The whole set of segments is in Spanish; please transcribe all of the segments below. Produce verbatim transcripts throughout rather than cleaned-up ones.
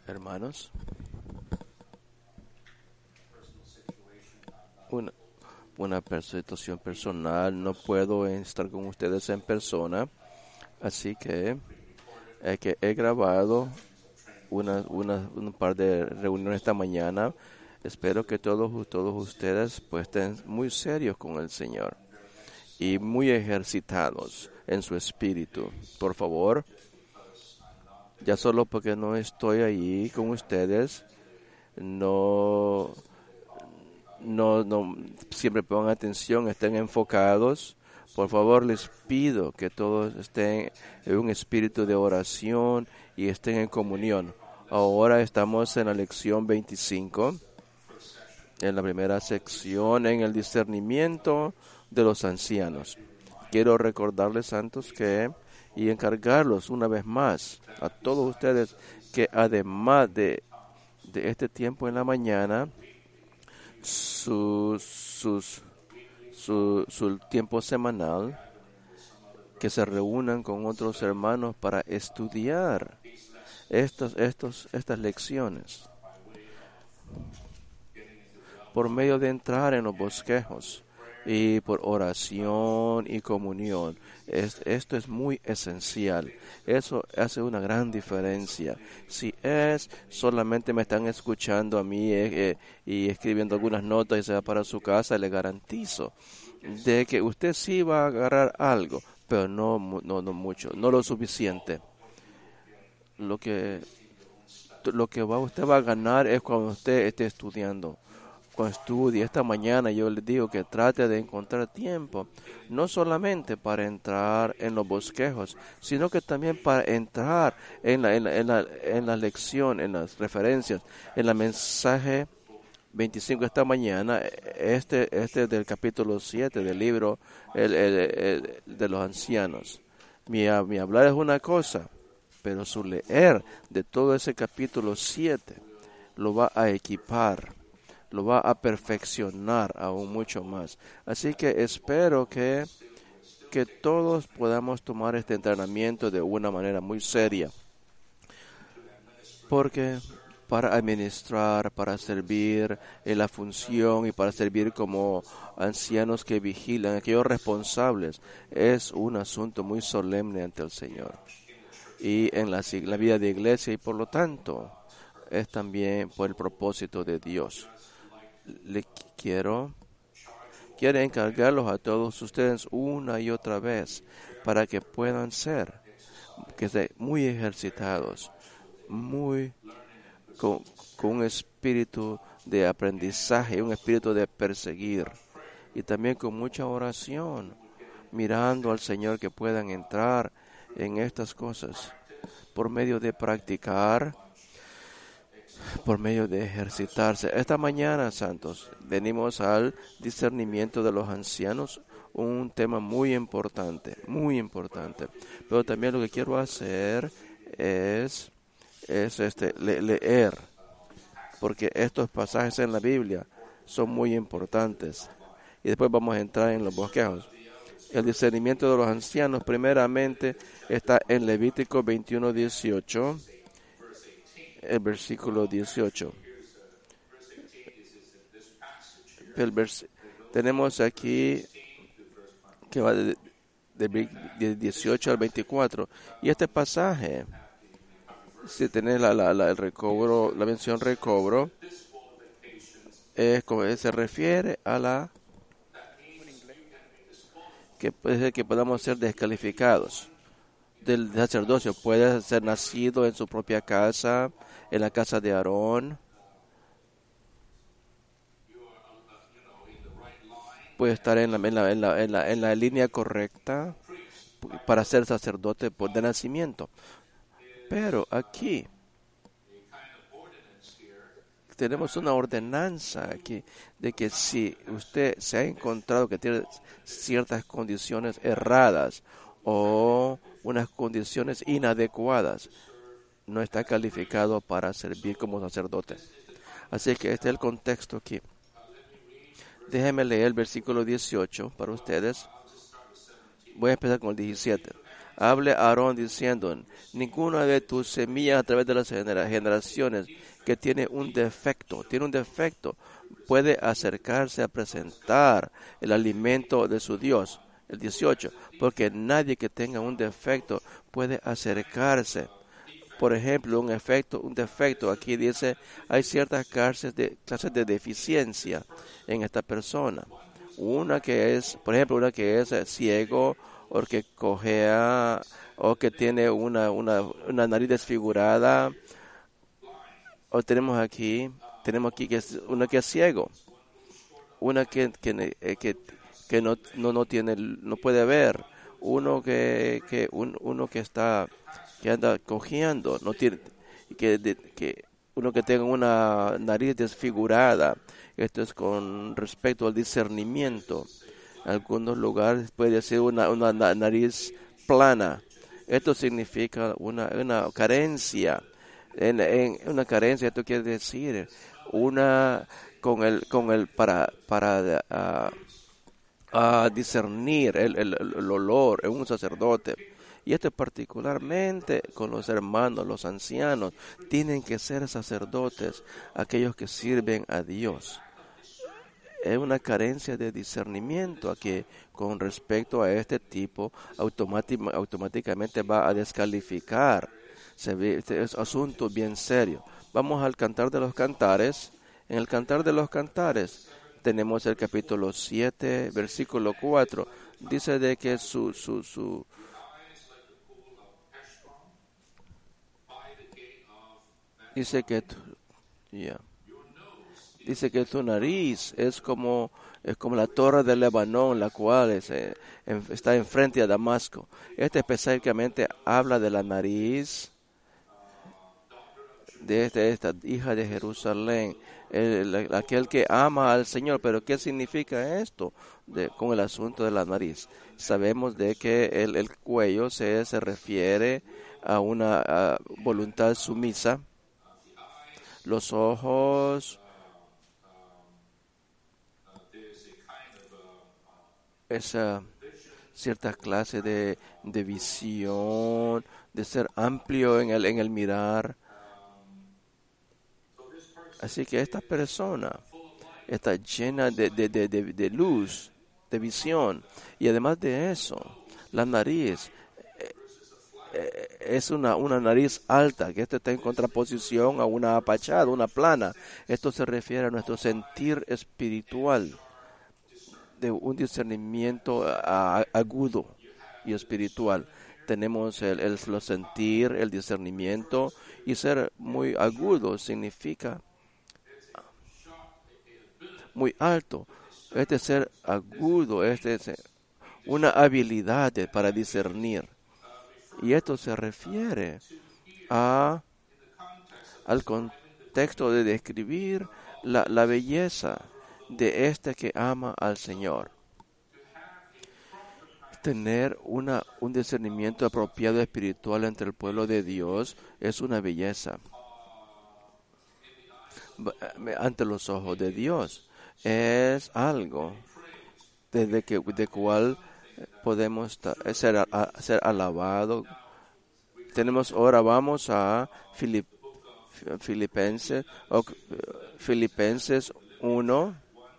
Hermanos, una, una situación personal, no puedo estar con ustedes en persona, así que, eh, que he grabado una, una, un par de reuniones esta mañana. Espero que todos, todos ustedes pues estén muy serios con el Señor y muy ejercitados en su espíritu. Por favor, ya solo porque no estoy ahí con ustedes, no, no, no siempre pongan atención, estén enfocados. Por favor, les pido que todos estén en un espíritu de oración y estén en comunión. Ahora estamos en la lección veinticinco, en la primera sección, en el discernimiento de los ancianos. Quiero recordarles, santos, que y encargarlos una vez más a todos ustedes que además de, de este tiempo en la mañana, sus, sus, su, su tiempo semanal, que se reúnan con otros hermanos para estudiar estos, estos, estas lecciones por medio de entrar en los bosquejos y por oración y comunión. Es, esto es muy esencial. Eso hace una gran diferencia. Si es solamente me están escuchando a mí eh, eh, y escribiendo algunas notas y se va para su casa, le garantizo de que usted sí va a agarrar algo, pero no, no, no mucho, no lo suficiente. Lo que, lo que va, usted va a ganar es cuando usted esté estudiando. Cuando estudie esta mañana, yo les digo que trate de encontrar tiempo, no solamente para entrar en los bosquejos, sino que también para entrar en la, en la, en la, en la lección, en las referencias, en la mensaje veinticinco esta mañana, este, este del capítulo siete del libro el, el, el, de los ancianos. Mi, mi hablar es una cosa, pero su leer de todo ese capítulo siete lo va a equipar, lo va a perfeccionar aún mucho más. Así que espero que, que todos podamos tomar este entrenamiento de una manera muy seria, porque para administrar, para servir en la función y para servir como ancianos que vigilan, aquellos responsables, es un asunto muy solemne ante el Señor y en la, la vida de iglesia, y por lo tanto es también por el propósito de Dios. Le quiero, quiero encargarlos a todos ustedes una y otra vez para que puedan ser que estén muy ejercitados, muy con, con un espíritu de aprendizaje, un espíritu de perseguir y también con mucha oración, mirando al Señor que puedan entrar en estas cosas por medio de practicar, por medio de ejercitarse. Esta mañana, santos, venimos al discernimiento de los ancianos, un tema muy importante, muy importante. Pero también lo que quiero hacer es, es este, le, leer, porque estos pasajes en la Biblia son muy importantes. Y después vamos a entrar en los bosquejos. El discernimiento de los ancianos, primeramente, está en Levítico veintiuno dieciocho. El versículo dieciocho. El vers- tenemos aquí que va de, de, de dieciocho al veinticuatro. Y este pasaje, si tenés la, la, la, el recobro, la mención recobro, es como se refiere a la que puede ser que podamos ser descalificados del sacerdocio. Puede ser nacido en su propia casa, en la casa de Aarón. Puede estar en la, en la, en la, en la, en la línea correcta para ser sacerdote por de nacimiento. Pero aquí tenemos una ordenanza aquí de que si usted se ha encontrado que tiene ciertas condiciones erradas o unas condiciones inadecuadas, no está calificado para servir como sacerdote. Así que este es el contexto aquí. Déjenme leer el versículo dieciocho para ustedes. Voy a empezar con el diecisiete. hable a Aarón diciendo, ninguna de tus semillas a través de las generaciones que tiene un defecto, tiene un defecto, puede acercarse a presentar el alimento de su Dios. El dieciocho, porque nadie que tenga un defecto puede acercarse. Por ejemplo, un efecto, un defecto, aquí dice, hay ciertas clases de, clases de deficiencia en esta persona. Una que es, por ejemplo, una que es ciego, o que cojea, o que tiene una, una, una nariz desfigurada, o tenemos aquí, tenemos aquí que es una que es ciego, una que, que, eh, que, que no, no, no tiene, no puede ver, uno que, que un, uno que está, que anda cojeando, no tiene, que, de, que uno que tenga una nariz desfigurada. Esto es con respecto al discernimiento. En algunos lugares puede ser una, una nariz plana. Esto significa una, una carencia. En, en una carencia, esto quiere decir una con el con el para para uh, uh, discernir el, el, el olor en un sacerdote. Y esto particularmente con los hermanos, los ancianos, tienen que ser sacerdotes, aquellos que sirven a Dios. Es una carencia de discernimiento que con respecto a este tipo automátic- automáticamente va a descalificar. Se ve, este es asunto bien serio. Vamos al Cantar de los Cantares. En el Cantar de los Cantares tenemos el capítulo siete, versículo cuatro. Dice de que su, su, su, dice que, yeah. Dice que tu nariz es como, es como la torre de Lebanón, la cual es, eh, en, está enfrente a Damasco. Este específicamente habla de la nariz de este, esta hija de Jerusalén, el, el, aquel que ama al Señor. Pero ¿qué significa esto de, con el asunto de la nariz? Sabemos de que el, el cuello se, se refiere a una a voluntad sumisa. Los ojos, esa cierta clase de, de visión, de ser amplio en el, en el mirar. Así que esta persona está llena de, de, de, de, de luz, de visión. Y además de eso, la nariz eh, eh, es una, una nariz alta, que esto está en contraposición a una apachada, una plana. Esto se refiere a nuestro sentir espiritual, de un discernimiento uh, agudo y espiritual. Tenemos el, el, el sentir, el discernimiento, y ser muy agudo significa muy alto. Este ser agudo, este es una habilidad para discernir. Y esto se refiere a, al contexto de describir la, la belleza de este que ama al Señor. Tener una, un discernimiento apropiado espiritual entre el pueblo de Dios es una belleza ante los ojos de Dios. Es algo desde que de cual podemos ser, a, ser alabado. Tenemos ahora vamos a Filip, Filipenses o Filipenses uno,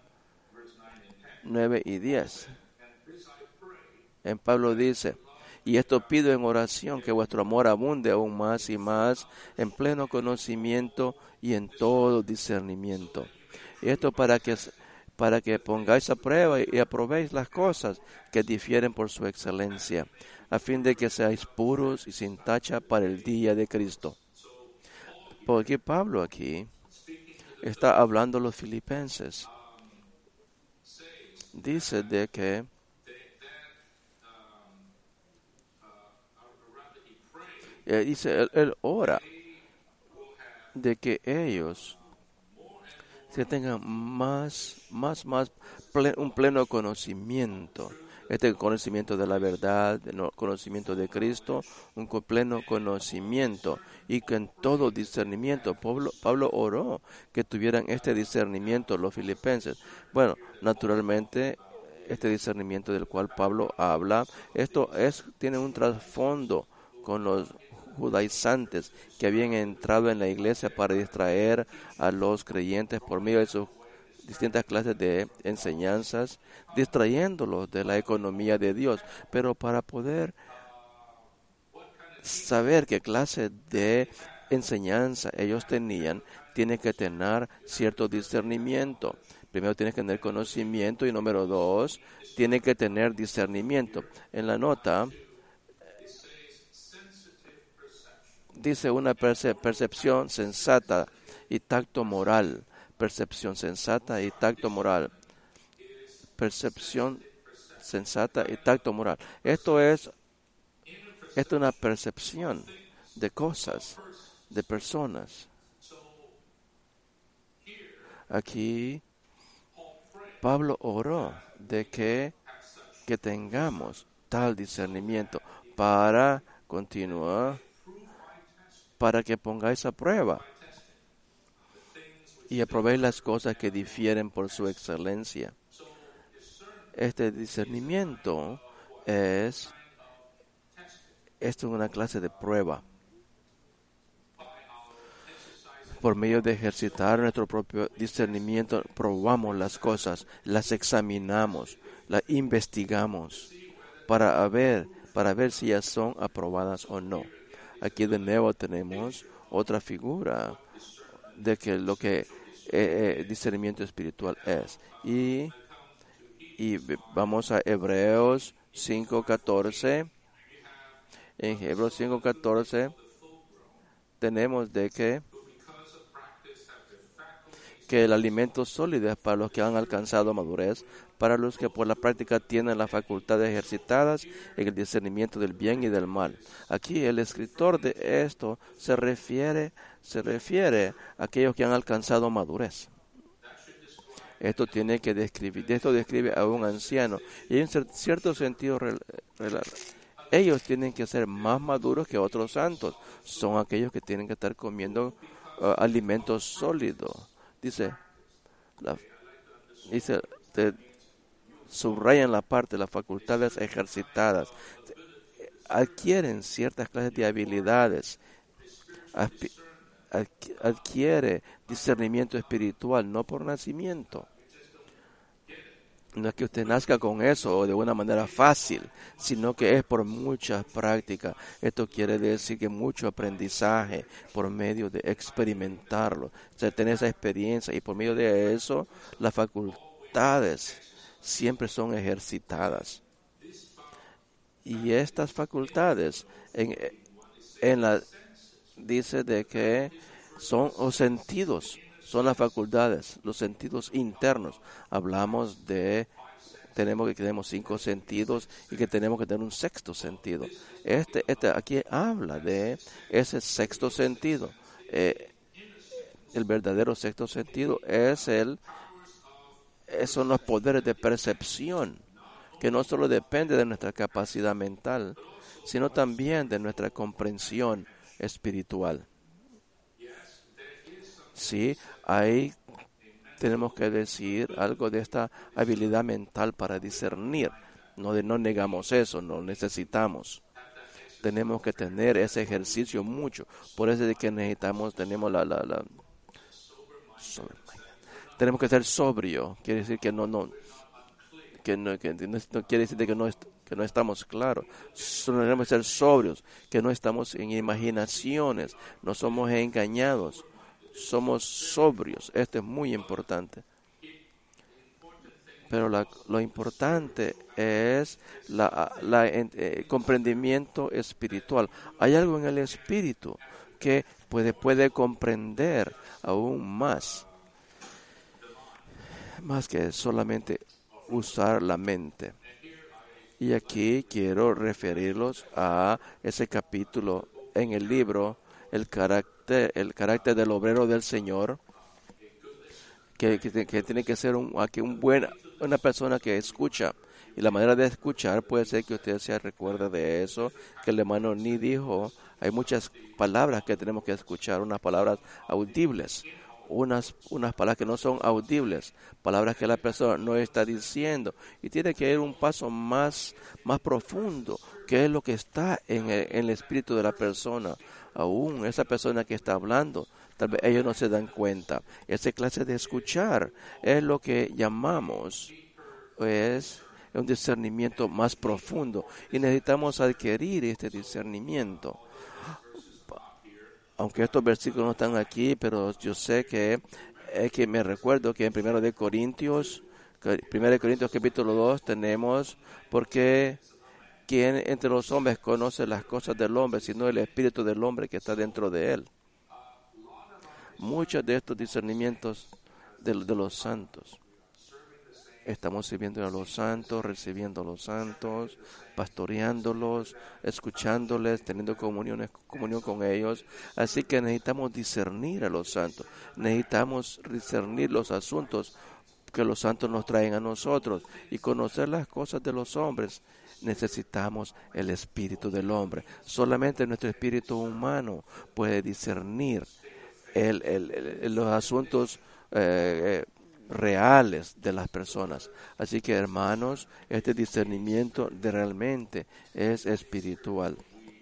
nueve y diez. En Pablo dice, y esto pido en oración, que vuestro amor abunde aún más y más en pleno conocimiento y en todo discernimiento. Y esto para que, para que pongáis a prueba y aprobéis las cosas que difieren por su excelencia, a fin de que seáis puros y sin tacha para el día de Cristo. Porque Pablo aquí está hablando a los filipenses. Dice de que Eh, dice, él, él ora de que ellos se tengan más, más, más, ple, un pleno conocimiento. Este conocimiento de la verdad, el conocimiento de Cristo, un pleno conocimiento y que en todo discernimiento. Pablo, Pablo oró que tuvieran este discernimiento los filipenses. Bueno, naturalmente este discernimiento del cual Pablo habla, esto es, tiene un trasfondo con los judaizantes que habían entrado en la iglesia para distraer a los creyentes por medio de sus distintas clases de enseñanzas, distrayéndolos de la economía de Dios. Pero para poder saber qué clase de enseñanza ellos tenían, tiene que tener cierto discernimiento. Primero tiene que tener conocimiento y número dos, tiene que tener discernimiento. En la nota dice una perce- percepción sensata y tacto moral. Percepción sensata y tacto moral. Percepción sensata y tacto moral. Esto es, esto es una percepción de cosas, de personas. Aquí Pablo oró de que, que tengamos tal discernimiento para continuar, para que pongáis a prueba y aprobéis las cosas que difieren por su excelencia. Este discernimiento es, esto es una clase de prueba. Por medio de ejercitar nuestro propio discernimiento, probamos las cosas, las examinamos, las investigamos para ver, para ver si ya son aprobadas o no. Aquí de nuevo tenemos otra figura de que lo que eh, eh, discernimiento espiritual es. Y, y vamos a Hebreos cinco catorce. En Hebreos cinco catorce tenemos de que que el alimento sólido es para los que han alcanzado madurez, para los que por la práctica tienen las facultades ejercitadas en el discernimiento del bien y del mal. Aquí el escritor de esto se refiere, se refiere a aquellos que han alcanzado madurez. Esto tiene que describir, esto describe a un anciano y en cierto sentido ellos tienen que ser más maduros que otros santos. Son aquellos que tienen que estar comiendo uh, alimentos sólidos. Dice, la, dice te subrayan la parte, las facultades ejercitadas. Adquieren ciertas clases de habilidades. Adquiere discernimiento espiritual, no por nacimiento. No es que usted nazca con eso o de una manera fácil, sino que es por muchas prácticas. Esto quiere decir que mucho aprendizaje por medio de experimentarlo, o sea, tener esa experiencia y por medio de eso las facultades siempre son ejercitadas. Y estas facultades, en, en la, dice de que son los sentidos. Son las facultades, los sentidos internos. Hablamos de, tenemos que tenemos cinco sentidos y que tenemos que tener un sexto sentido. Este, este aquí habla de ese sexto sentido. Eh, el verdadero sexto sentido es el, son los poderes de percepción, que no solo depende de nuestra capacidad mental, sino también de nuestra comprensión espiritual. Sí, ahí tenemos que decir algo de esta habilidad mental para discernir. No, de, no negamos eso, no necesitamos. Tenemos que tener ese ejercicio mucho. Por eso es que necesitamos, tenemos la... la, la sobre, tenemos que ser sobrio. Quiere decir que no, no, que no, que no, no quiere decir que no, que no estamos claros. Solo tenemos que ser sobrios, que no estamos en imaginaciones, no somos engañados. Somos sobrios, esto es muy importante. Pero la, lo importante es la, la eh, comprendimiento espiritual. Hay algo en el espíritu que puede, puede comprender aún más, más que solamente usar la mente. Y aquí quiero referirlos a ese capítulo en el libro, el carácter, el carácter del obrero del Señor, que, que, que tiene que ser un, aquí un buen, una persona que escucha. Y la manera de escuchar puede ser que usted se recuerde de eso, que el hermano Ni dijo, hay muchas palabras que tenemos que escuchar, unas palabras audibles, unas, unas palabras que no son audibles, palabras que la persona no está diciendo, y tiene que ir un paso más, más profundo, que es lo que está en el, en el espíritu de la persona. Aún esa persona que está hablando, tal vez ellos no se dan cuenta. Esa clase de escuchar es lo que llamamos, pues, un discernimiento más profundo, y necesitamos adquirir este discernimiento. Aunque estos versículos no están aquí, pero yo sé que es que me recuerdo que en primero de Corintios, primero de Corintios capítulo dos tenemos, porque quien entre los hombres conoce las cosas del hombre, sino el espíritu del hombre que está dentro de él. Muchos de estos discernimientos de, de los santos. Estamos sirviendo a los santos, recibiendo a los santos, pastoreándolos, escuchándoles, teniendo comunión, comunión con ellos. Así que necesitamos discernir a los santos. Necesitamos discernir los asuntos que los santos nos traen a nosotros y conocer las cosas de los hombres. Necesitamos el espíritu del hombre. Solamente nuestro espíritu humano puede discernir el, el, el, los asuntos eh, reales de las personas. Así que, hermanos, este discernimiento de realmente es espiritual.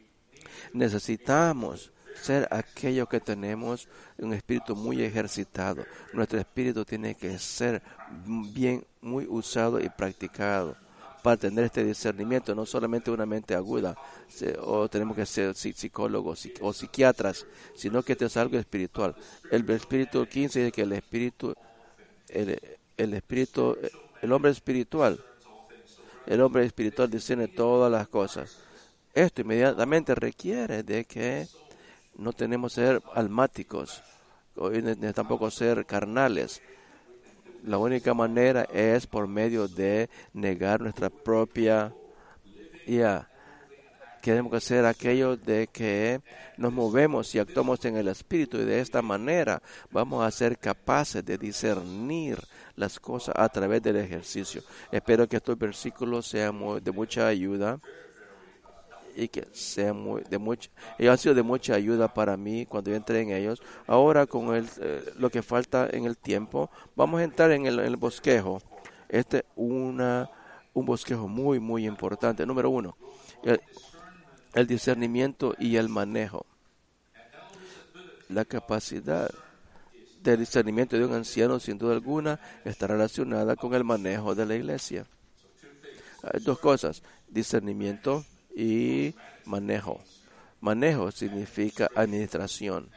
Necesitamos ser aquellos que tenemos un espíritu muy ejercitado. Nuestro espíritu tiene que ser bien, muy usado y practicado para tener este discernimiento, no solamente una mente aguda, o tenemos que ser psicólogos o psiquiatras, sino que esto es algo espiritual. El espíritu quince dice que el espíritu El, el espíritu, el hombre espiritual, el hombre espiritual discierne todas las cosas. Esto inmediatamente requiere de que no tenemos que ser almáticos, ni tampoco ser carnales. La única manera es por medio de negar nuestra propia ya. Queremos que ser aquellos de que nos movemos y actuamos en el Espíritu, y de esta manera vamos a ser capaces de discernir las cosas a través del ejercicio. Espero que estos versículos sean muy, de mucha ayuda y que sean muy, de mucha, ellos han sido de mucha ayuda para mí cuando yo entré en ellos. Ahora, con el, eh, lo que falta en el tiempo, vamos a entrar en el, en el bosquejo. Este es una, un bosquejo muy, muy importante. Número uno, el, el discernimiento y el manejo. La capacidad de discernimiento de un anciano, sin duda alguna, está relacionada con el manejo de la iglesia. Hay dos cosas, discernimiento y manejo. Manejo significa administración.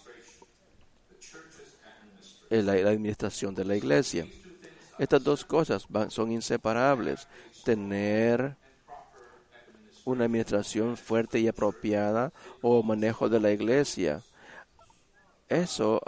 La, la administración de la iglesia. Estas dos cosas van, son inseparables. Tener una administración fuerte y apropiada o manejo de la iglesia. Eso,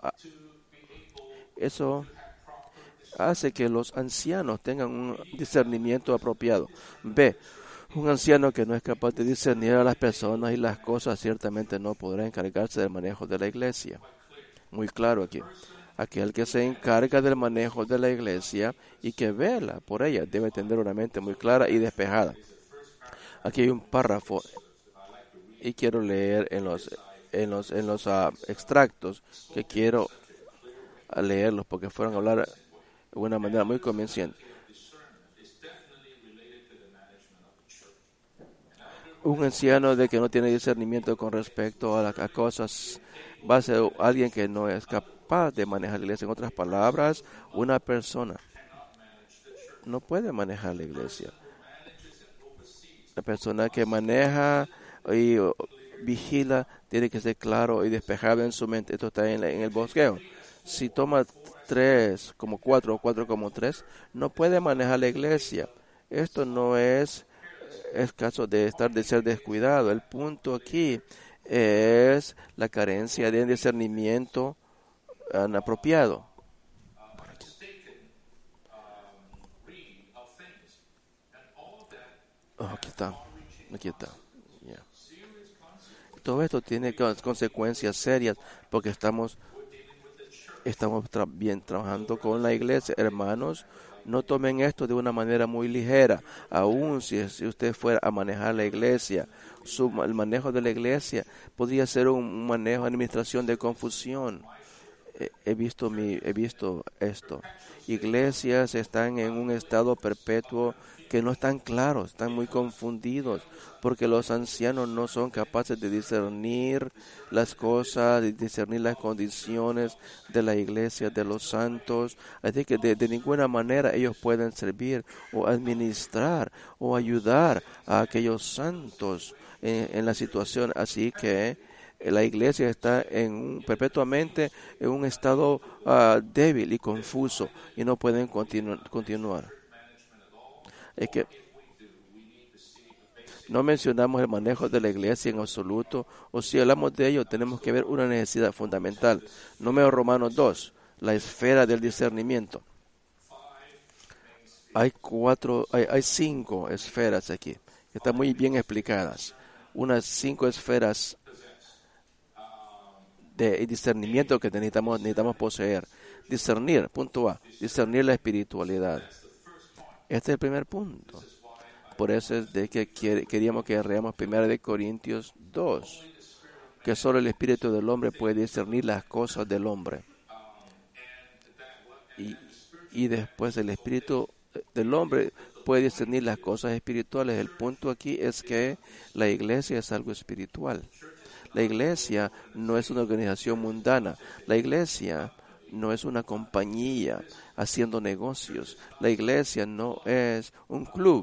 eso hace que los ancianos tengan un discernimiento apropiado. B. Un anciano que no es capaz de discernir a las personas y las cosas ciertamente no podrá encargarse del manejo de la iglesia. Muy claro aquí. Aquel que se encarga del manejo de la iglesia y que vela por ella debe tener una mente muy clara y despejada. Aquí hay un párrafo y quiero leer en los en los en los uh, extractos que quiero leerlos porque fueron a hablar de una manera muy convincente. Un anciano de que no tiene discernimiento con respecto a las cosas va a ser alguien que no es capaz de manejar la iglesia. En otras palabras, una persona no puede manejar la iglesia. La persona que maneja y vigila tiene que ser claro y despejado en su mente. Esto está en, en el bosquejo. Si toma tres como cuatro o cuatro como tres, no puede manejar la iglesia. Esto no es, es caso de estar de ser descuidado. El punto aquí es la carencia de discernimiento inapropiado. Oh, aquí está, aquí está. Yeah. Todo esto tiene consecuencias serias porque estamos, estamos tra- bien trabajando con la iglesia. Hermanos, no tomen esto de una manera muy ligera. Aún si, si usted fuera a manejar la iglesia, su, el manejo de la iglesia podría ser un manejo de administración de confusión. he, he visto mi, he visto esto. Iglesias están en un estado perpetuo que no están claros, están muy confundidos, porque los ancianos no son capaces de discernir las cosas, de discernir las condiciones de la iglesia, de los santos. Así que de, de ninguna manera ellos pueden servir o administrar o ayudar a aquellos santos en, en la situación. Así que la iglesia está en un, perpetuamente en un estado uh, débil y confuso y no pueden continu- continuar. Es que no mencionamos el manejo de la iglesia en absoluto, o si hablamos de ello, tenemos que ver una necesidad fundamental. Número Romanos dos, la esfera del discernimiento. Hay cuatro, hay, hay cinco esferas aquí, que están muy bien explicadas. Unas cinco esferas de discernimiento que necesitamos, necesitamos poseer. Discernir, punto A, discernir la espiritualidad. Este es el primer punto. Por eso es de que queríamos que leamos primero de Corintios dos, que solo el espíritu del hombre puede discernir las cosas del hombre. Y, y después el espíritu del hombre puede discernir las cosas espirituales. El punto aquí es que la iglesia es algo espiritual. La iglesia no es una organización mundana. La iglesia no es una compañía haciendo negocios. La iglesia no es un club.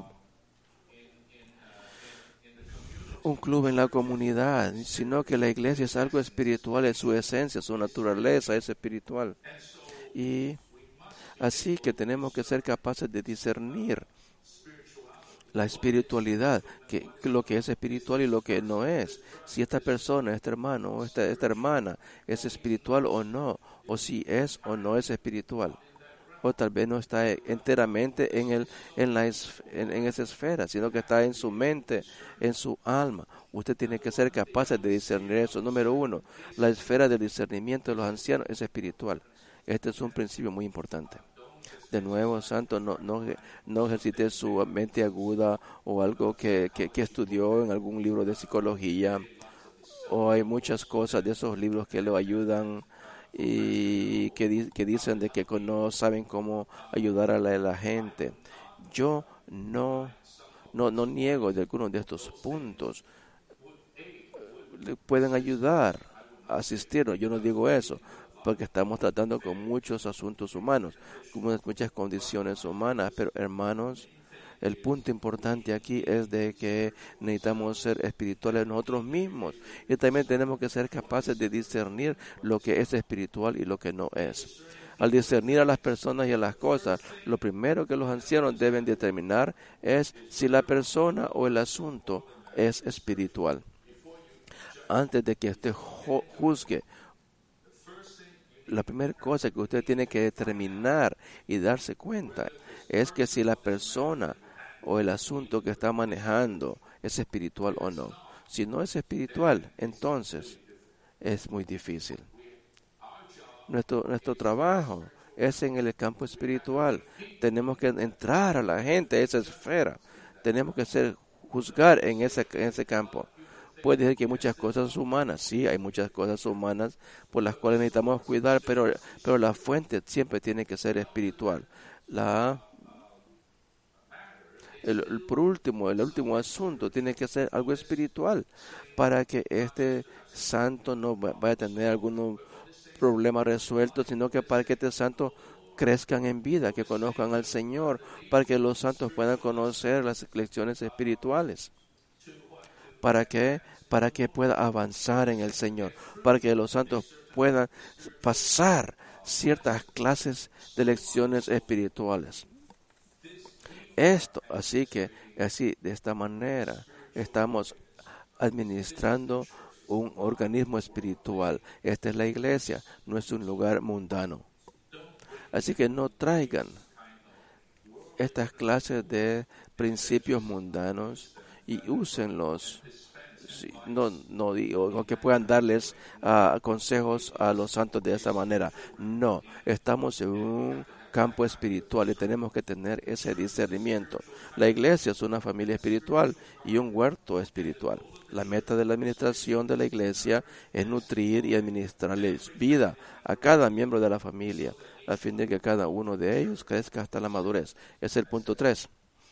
Un club en la comunidad, sino que la iglesia es algo espiritual, es su esencia, su naturaleza es espiritual. Y así que tenemos que ser capaces de discernir la espiritualidad, que, que lo que es espiritual y lo que no es. Si esta persona, este hermano o esta, esta hermana es espiritual o no, o si es o no es espiritual. O tal vez no está enteramente en, el, en, la, en, en esa esfera, sino que está en su mente, en su alma. Usted tiene que ser capaz de discernir eso. Número uno, la esfera del discernimiento de los ancianos es espiritual. Este es un principio muy importante. De nuevo, santo, no, no, no ejercite su mente aguda o algo que, que, que estudió en algún libro de psicología. O hay muchas cosas de esos libros que lo ayudan y que, di, que dicen de que no saben cómo ayudar a la, a la gente. Yo no, no, no niego de algunos de estos puntos. Le pueden ayudar a asistirnos, yo no digo eso, porque estamos tratando con muchos asuntos humanos, con muchas condiciones humanas, pero hermanos, el punto importante aquí es de que necesitamos ser espirituales nosotros mismos y también tenemos que ser capaces de discernir lo que es espiritual y lo que no es. Al discernir a las personas y a las cosas, lo primero que los ancianos deben determinar es si la persona o el asunto es espiritual. Antes de que usted juzgue, la primera cosa que usted tiene que determinar y darse cuenta es que si la persona o el asunto que está manejando es espiritual o no. Si no es espiritual, entonces es muy difícil. Nuestro, nuestro trabajo es en el campo espiritual. Tenemos que entrar a la gente, a esa esfera. Tenemos que ser juzgar en ese, en ese campo. Puede ser que hay muchas cosas humanas, sí, hay muchas cosas humanas por las cuales necesitamos cuidar, pero, pero la fuente siempre tiene que ser espiritual. La El, el, por último, el último asunto tiene que ser algo espiritual para que este santo no vaya a tener algún problema resuelto, sino que para que este santo crezcan en vida, que conozcan al Señor, para que los santos puedan conocer las lecciones espirituales. ¿Para qué? Para que pueda avanzar en el Señor, para que los santos puedan pasar ciertas clases de lecciones espirituales. Esto, así que, así, de esta manera, estamos administrando un organismo espiritual. Esta es la iglesia, no es un lugar mundano. Así que no traigan estas clases de principios mundanos y úsenlos. Sí, no, no digo no que puedan darles uh, consejos a los santos de esa manera. No, estamos en un campo espiritual y tenemos que tener ese discernimiento. La iglesia es una familia espiritual y un huerto espiritual. La meta de la administración de la iglesia es nutrir y administrarles vida a cada miembro de la familia, a fin de que cada uno de ellos crezca hasta la madurez. Es el punto tres.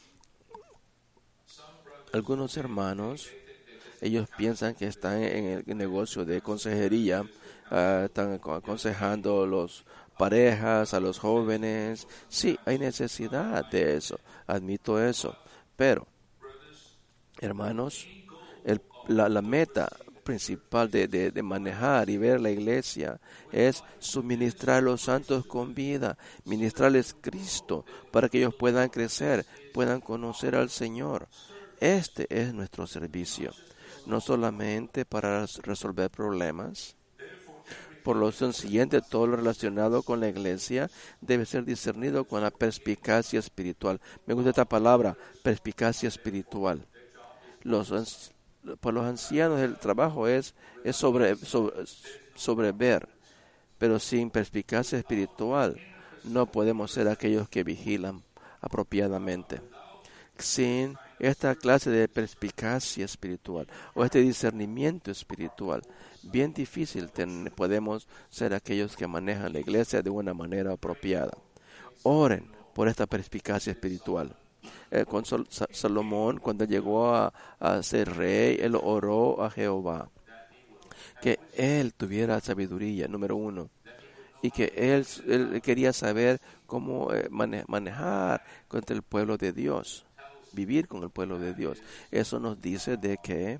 Algunos hermanos, ellos piensan que están en el negocio de consejería, uh, están aconsejando a las parejas, a los jóvenes. Sí, hay necesidad de eso, admito eso, pero, hermanos, el, la, la meta principal de, de, de manejar y ver la iglesia es suministrar a los santos con vida, ministrarles Cristo para que ellos puedan crecer, puedan conocer al Señor. Este es nuestro servicio, no solamente para resolver problemas. Por lo siguiente, todo lo relacionado con la iglesia debe ser discernido con la perspicacia espiritual. Me gusta esta palabra, perspicacia espiritual. Los, por los ancianos el trabajo es, es sobre, sobre, sobre ver, pero sin perspicacia espiritual no podemos ser aquellos que vigilan apropiadamente. Sin esta clase de perspicacia espiritual o este discernimiento espiritual, bien difícil ten, podemos ser aquellos que manejan la iglesia de una manera apropiada. Oren por esta perspicacia espiritual. Eh, con Sol, Salomón, cuando llegó a, a ser rey, él oró a Jehová que él tuviera sabiduría, número uno, y que él, él quería saber cómo eh, mane, manejar contra el pueblo de Dios, vivir con el pueblo de Dios. Eso nos dice de que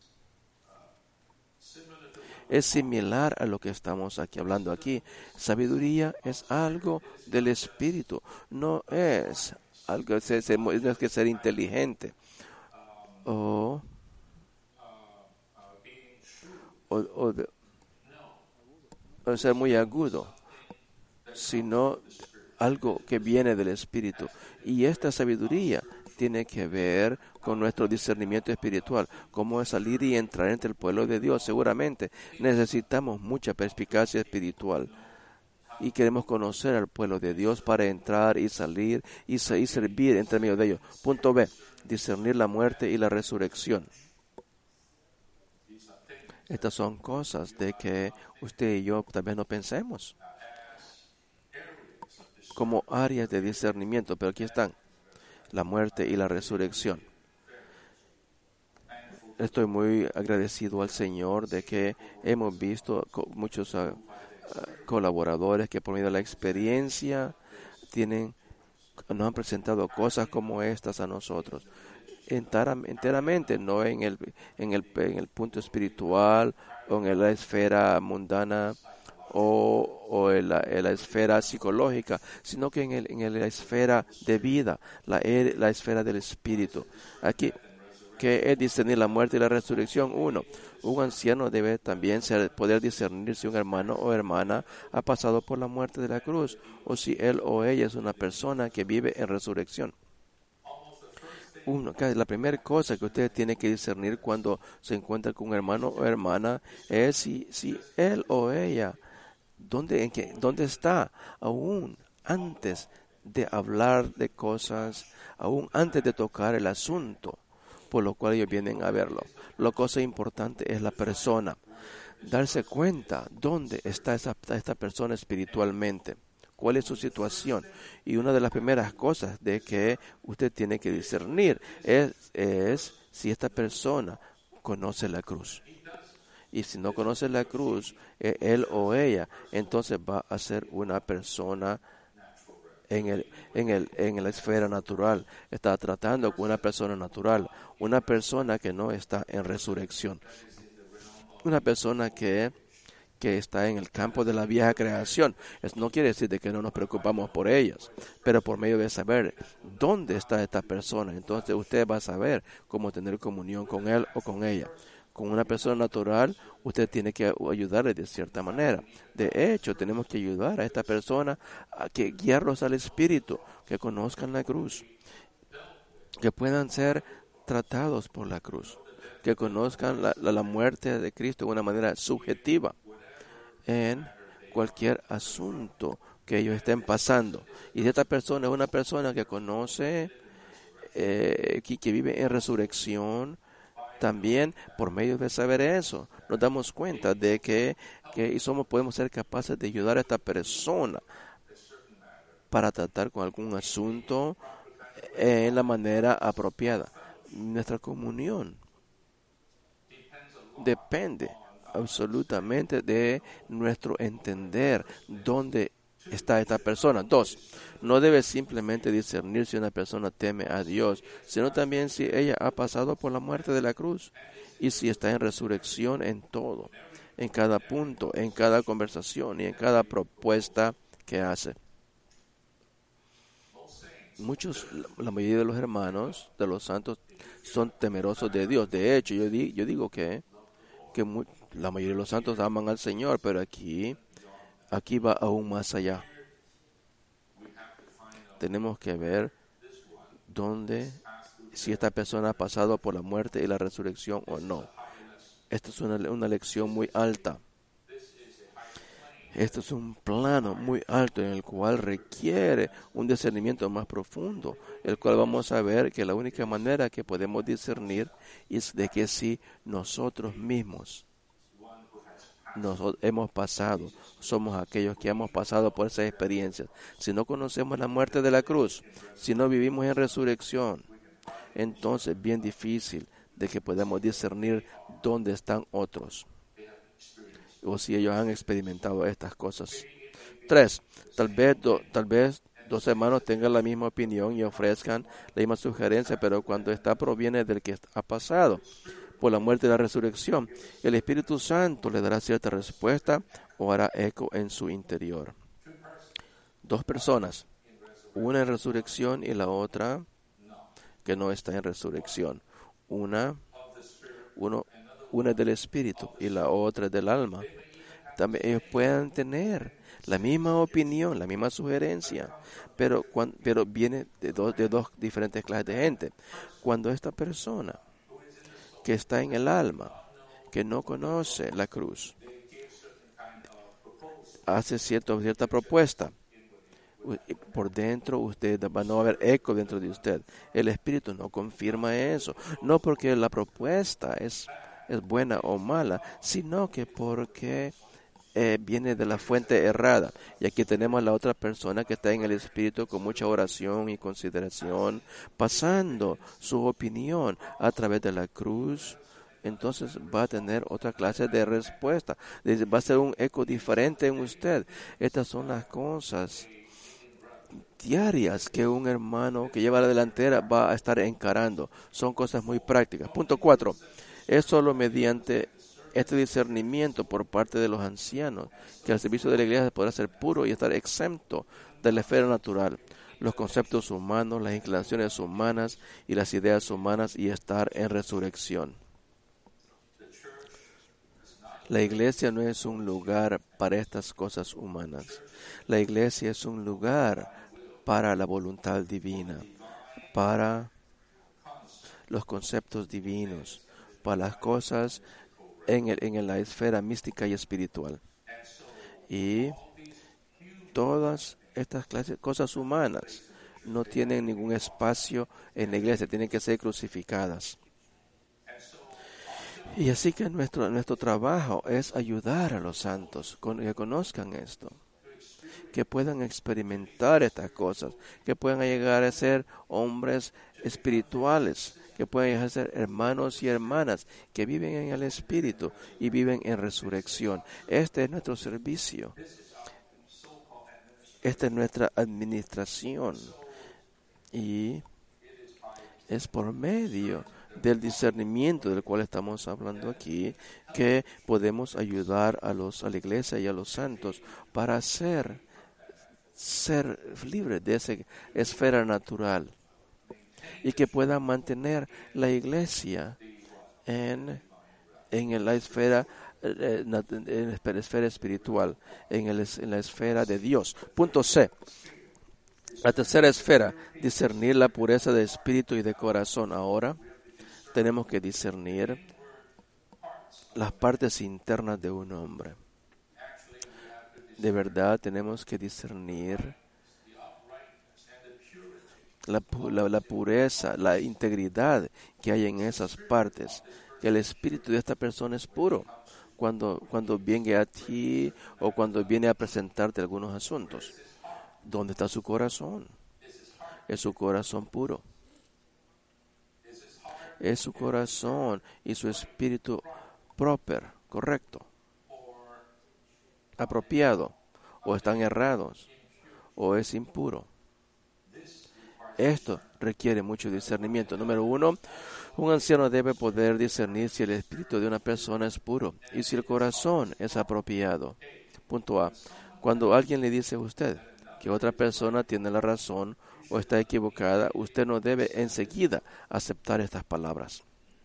es similar a lo que estamos aquí hablando aquí. Sabiduría es algo del espíritu, no es algo, se, se, no es que ser inteligente o, o, o, de, o ser muy agudo, sino algo que viene del espíritu. Y esta sabiduría tiene que ver con nuestro discernimiento espiritual, cómo es salir y entrar entre el pueblo de Dios. Seguramente necesitamos mucha perspicacia espiritual y queremos conocer al pueblo de Dios para entrar y salir y, y servir entre medio de ellos. Punto B, discernir la muerte y la resurrección. Estas son cosas de que usted y yo también no pensemos como áreas de discernimiento, pero aquí están. La muerte y la resurrección. Estoy muy agradecido al Señor de que hemos visto muchos uh, uh, colaboradores que por medio de la experiencia tienen, nos han presentado cosas como estas a nosotros. Entera, enteramente, no en el, en, el, en el punto espiritual o en la esfera mundana o, o en, la, en la esfera psicológica, sino que en, el, en la esfera de vida, la, la esfera del espíritu. Aquí, que es discernir la muerte y la resurrección. Uno, un anciano debe también ser, poder discernir si un hermano o hermana ha pasado por la muerte de la cruz, o si él o ella es una persona que vive en resurrección. Uno, la primera cosa que usted tiene que discernir cuando se encuentra con un hermano o hermana es si, si él o ella ¿Dónde, en qué, ¿Dónde está? Aún antes de hablar de cosas, aún antes de tocar el asunto por lo cual ellos vienen a verlo. La cosa importante es la persona. Darse cuenta dónde está esa, esta persona espiritualmente, cuál es su situación. Y una de las primeras cosas de que usted tiene que discernir es, es si esta persona conoce la cruz. Y si no conoce la cruz, él o ella, entonces va a ser una persona en el, en el, en la esfera natural. Está tratando con una persona natural, una persona que no está en resurrección, una persona que, que está en el campo de la vieja creación. Eso no quiere decir de que no nos preocupamos por ellas, pero por medio de saber dónde está esta persona, entonces usted va a saber cómo tener comunión con él o con ella. Con una persona natural, usted tiene que ayudarle de cierta manera. De hecho, tenemos que ayudar a esta persona a que guiarlos al Espíritu, que conozcan la cruz, que puedan ser tratados por la cruz, que conozcan la, la, la muerte de Cristo de una manera subjetiva en cualquier asunto que ellos estén pasando. Y si esta persona es una persona que conoce, eh, que, que vive en resurrección, también por medio de saber eso, nos damos cuenta de que, que somos, podemos ser capaces de ayudar a esta persona para tratar con algún asunto en la manera apropiada. Nuestra comunión depende absolutamente de nuestro entender dónde está esta persona. Dos, no debe simplemente discernir si una persona teme a Dios, sino también si ella ha pasado por la muerte de la cruz y si está en resurrección en todo, en cada punto, en cada conversación y en cada propuesta que hace. Muchos, la mayoría de los hermanos, de los santos, son temerosos de Dios. De hecho, yo, di, yo digo que, que muy, la mayoría de los santos aman al Señor, pero aquí, aquí va aún más allá. Tenemos que ver dónde, si esta persona ha pasado por la muerte y la resurrección o no. Esta es una, una lección muy alta. Esto es un plano muy alto en el cual requiere un discernimiento más profundo, el cual vamos a ver que la única manera que podemos discernir es de que si nosotros mismos nos hemos pasado, somos aquellos que hemos pasado por esas experiencias. Si no conocemos la muerte de la cruz, si no vivimos en resurrección, entonces es bien difícil de que podamos discernir dónde están otros, o si ellos han experimentado estas cosas. Tres, tal vez, do, tal vez dos hermanos tengan la misma opinión y ofrezcan la misma sugerencia, pero cuando esta proviene del que ha pasado por la muerte y la resurrección, el Espíritu Santo le dará cierta respuesta o hará eco en su interior. Dos personas, una en resurrección y la otra que no está en resurrección. Una, uno, una es del Espíritu y la otra es del alma. También ellos pueden tener la misma opinión, la misma sugerencia, pero, cuando, pero viene de dos, de dos diferentes clases de gente. Cuando esta persona que está en el alma, que no conoce la cruz, hace cierta, cierta propuesta, por dentro usted va no va a haber eco dentro de usted. El Espíritu no confirma eso, no porque la propuesta es, es buena o mala, sino que porque Eh, viene de la fuente errada. Y aquí tenemos a la otra persona que está en el Espíritu con mucha oración y consideración, pasando su opinión a través de la cruz. Entonces va a tener otra clase de respuesta. Va a ser un eco diferente en usted. Estas son las cosas diarias que un hermano que lleva la delantera va a estar encarando. Son cosas muy prácticas. Punto cuatro. Es solo mediante este discernimiento por parte de los ancianos que el servicio de la iglesia podrá ser puro y estar exento de la esfera natural, los conceptos humanos, las inclinaciones humanas y las ideas humanas, y estar en resurrección. La iglesia no es un lugar para estas cosas humanas. La iglesia es un lugar para la voluntad divina, para los conceptos divinos, para las cosas En, el, en la esfera mística y espiritual. Y todas estas clases, cosas humanas no tienen ningún espacio en la iglesia, tienen que ser crucificadas. Y así que nuestro, nuestro trabajo es ayudar a los santos con, que conozcan esto, que puedan experimentar estas cosas, que puedan llegar a ser hombres espirituales, que pueden llegar a ser hermanos y hermanas que viven en el Espíritu y viven en resurrección. Este es nuestro servicio. Esta es nuestra administración. Y es por medio del discernimiento del cual estamos hablando aquí que podemos ayudar a, los, a la iglesia y a los santos para ser, ser libres de esa esfera natural, y que puedan mantener la iglesia en, en la esfera, en la, en la esfera espiritual, en, el, en la esfera de Dios. Punto C. La tercera esfera, discernir la pureza de espíritu y de corazón. Ahora tenemos que discernir las partes internas de un hombre. De verdad tenemos que discernir La, la, la pureza, la integridad que hay en esas partes, que el espíritu de esta persona es puro cuando, cuando viene a ti o cuando viene a presentarte algunos asuntos. ¿Dónde está su corazón? ¿Es su corazón puro? ¿Es su corazón y su espíritu proper, correcto, apropiado, o están errados, o es impuro? Esto requiere mucho discernimiento. Número uno, un anciano debe poder discernir si el espíritu de una persona es puro y si el corazón es apropiado. Punto A. Cuando alguien le dice a usted que otra persona tiene la razón o está equivocada, usted no debe enseguida aceptar estas palabras.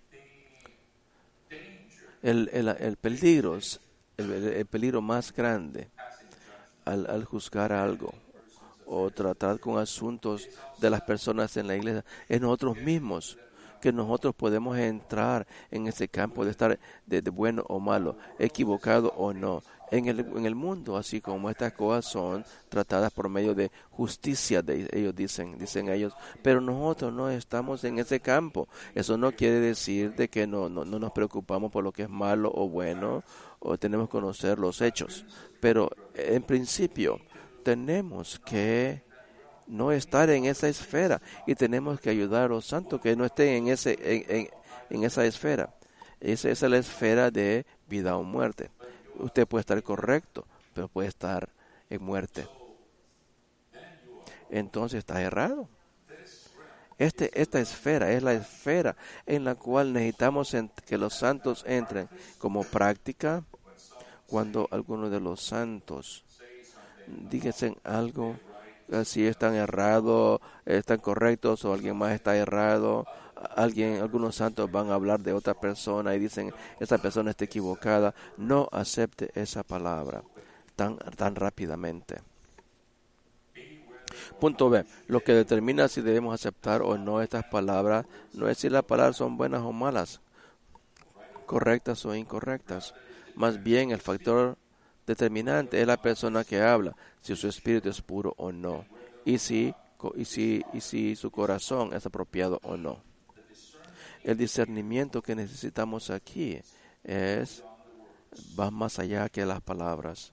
El, el, el peligro, el, el peligro más grande al, al juzgar algo o tratar con asuntos de las personas en la iglesia es nosotros mismos, que nosotros podemos entrar en ese campo de estar de, de bueno o malo, equivocado o no. En el, en el mundo, así como estas cosas son tratadas por medio de justicia, de, ellos dicen, dicen ellos, pero nosotros no estamos en ese campo. Eso no quiere decir de que no, no, no nos preocupamos por lo que es malo o bueno, o tenemos que conocer los hechos. Pero en principio tenemos que no estar en esa esfera y tenemos que ayudar a los santos que no estén en ese en, en, en esa esfera. Esa, esa es la esfera de vida o muerte. Usted puede estar correcto, pero puede estar en muerte. Entonces está errado. Este, esta esfera es la esfera en la cual necesitamos que los santos entren como práctica. Cuando algunos de los santos díganse algo, si están errados, están correctos o alguien más está errado, alguien, algunos santos van a hablar de otra persona y dicen, esa persona está equivocada, no acepte esa palabra tan, tan rápidamente. Punto B. Lo que determina si debemos aceptar o no estas palabras no es si las palabras son buenas o malas, correctas o incorrectas. Más bien el factor determinante es la persona que habla, si su espíritu es puro o no, y si, y si, y si su corazón es apropiado o no. El discernimiento que necesitamos aquí es, va más allá que las palabras,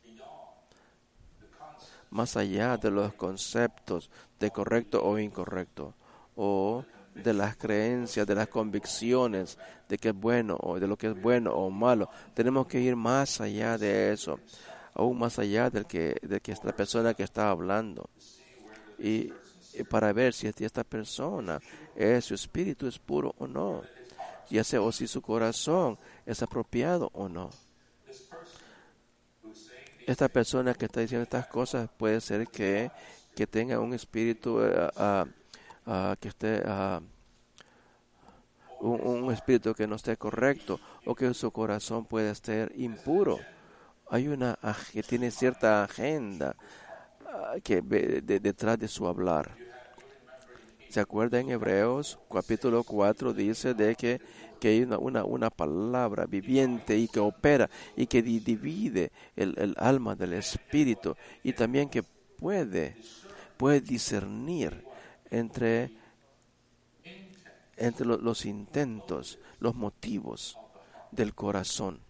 más allá de los conceptos de correcto o incorrecto, o de las creencias, de las convicciones de que es bueno o de lo que es bueno o malo. Tenemos que ir más allá de eso, aún más allá del que, de que esta persona que está hablando, y, y para ver si esta persona, es, su espíritu es puro o no, ya sea o si su corazón es apropiado o no. Esta persona que está diciendo estas cosas puede ser que, que tenga un espíritu uh, uh, uh, que esté uh, un, un espíritu que no esté correcto, o que su corazón puede estar impuro. Hay una que tiene cierta agenda uh, que de, de, detrás de su hablar. ¿Se acuerda? En Hebreos capítulo cuatro dice de que, que hay una, una, una palabra viviente y que opera y que di, divide el, el alma del espíritu, y también que puede, puede discernir entre, entre lo, los intentos, los motivos del corazón.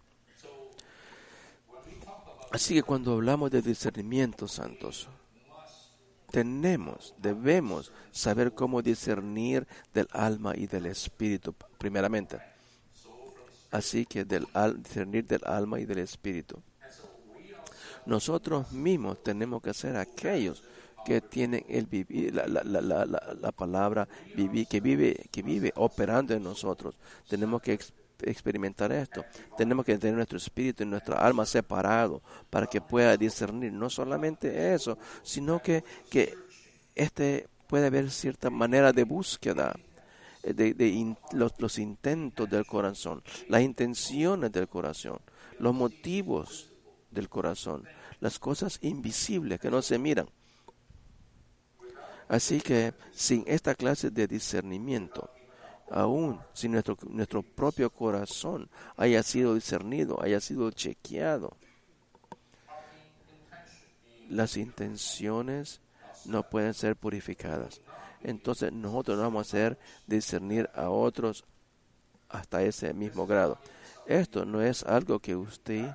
Así que cuando hablamos de discernimiento, santos, tenemos, debemos saber cómo discernir del alma y del espíritu, primeramente. Así que del al, discernir del alma y del espíritu. Nosotros mismos tenemos que ser aquellos que tienen el vivir, la, la, la, la, la palabra vivir, que vive, que vive operando en nosotros. Tenemos que ex, experimentar esto. Tenemos que tener nuestro espíritu y nuestra alma separado para que pueda discernir. No solamente eso, sino que, que este puede haber cierta manera de búsqueda de, de in, los, los intentos del corazón, las intenciones del corazón, los motivos del corazón, las cosas invisibles que no se miran. Así que sin esta clase de discernimiento, aún si nuestro, nuestro propio corazón haya sido discernido, haya sido chequeado, las intenciones no pueden ser purificadas. Entonces nosotros no vamos a hacer discernir a otros hasta ese mismo grado. Esto no es algo que usted,